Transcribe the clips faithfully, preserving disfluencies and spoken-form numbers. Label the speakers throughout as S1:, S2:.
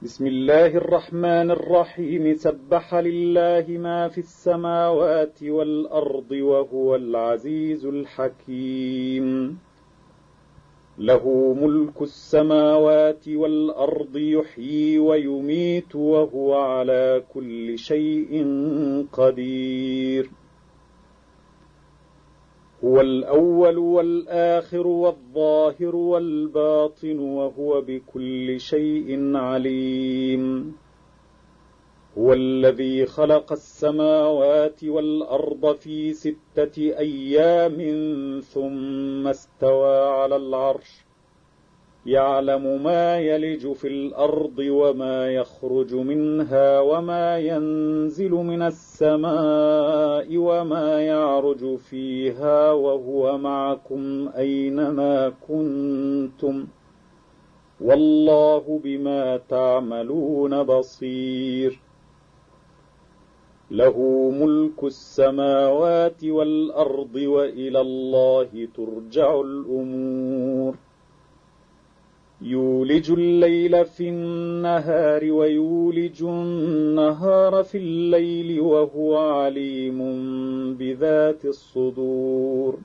S1: بسم الله الرحمن الرحيم. سبح لله ما في السماوات والأرض وهو العزيز الحكيم. له ملك السماوات والأرض يحيي ويميت وهو على كل شيء قدير. هو الأول والآخر والظاهر والباطن وهو بكل شيء عليم. هو الذي خلق السماوات والأرض في ستة أيام ثم استوى على العرش، يعلم ما يلج في الأرض وما يخرج منها وما ينزل من السماء وما يعرج فيها وهو معكم أينما كنتم والله بما تعملون بصير. له ملك السماوات والأرض وإلى الله ترجع الأمور. يولج الليل في النهار ويولج النهار في الليل وهو عليم بذات الصدور.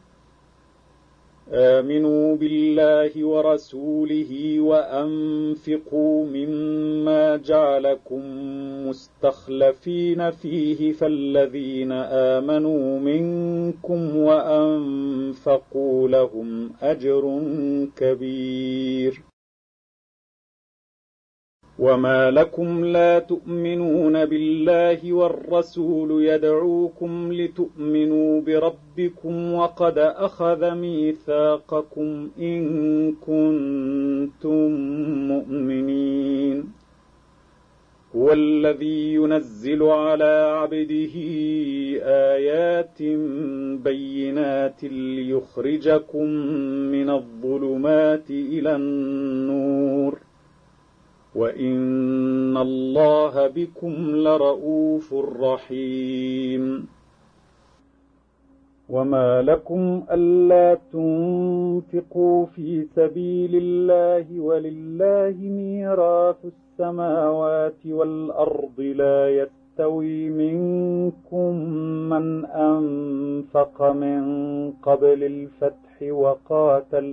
S1: آمنوا بالله ورسوله وأنفقوا مما جعلكم مستخلفين فيه فالذين آمنوا منكم وأنفقوا لهم أجر كبير. وما لكم لا تؤمنون بالله والرسول يدعوكم لتؤمنوا بربكم وقد أخذ ميثاقكم إن كنتم مؤمنين. هو الذي ينزل على عبده آيات بينات ليخرجكم من الظلمات إلى النور وإن الله بكم لرؤوف رحيم. وما لكم ألا تنفقوا في سبيل الله ولله ميراث السماوات والأرض لا يستوي منكم من أنفق من قبل الفتح وقاتل،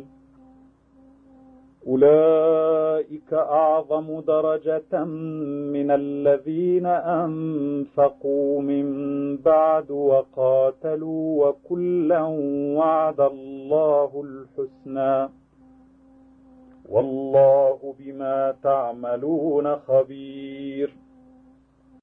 S1: أولئك أعظم درجة من الذين أنفقوا من بعد وقاتلوا وكلا وعد الله الحسنى والله بما تعملون خبير.